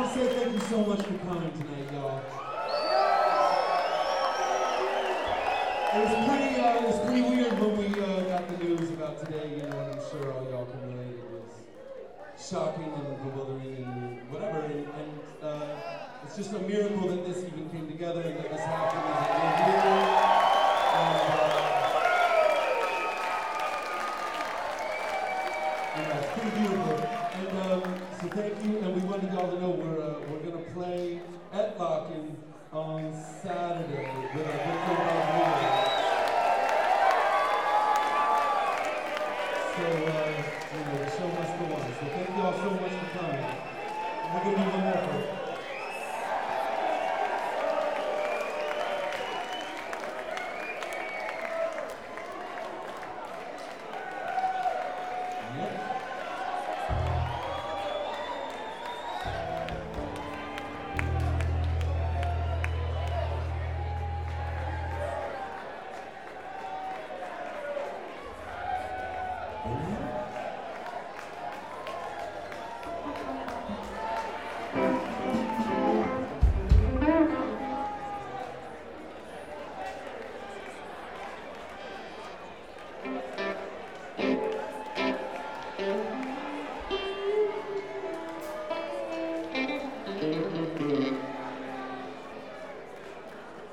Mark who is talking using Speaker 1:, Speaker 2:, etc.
Speaker 1: to say thank you so much for coming tonight, y'all. It was pretty weird when we got the news about today, you know, and I'm sure all y'all can relate. It was shocking and bewildering and whatever, and it's just a miracle that this even came together and that this happened and that we're here. It's pretty beautiful. And so thank you, and we wanted y'all to know we're gonna play at Lock-In on Saturday with our good friend Bob Wheeler. So the show must go on. So thank y'all so much for coming. We're gonna do one more for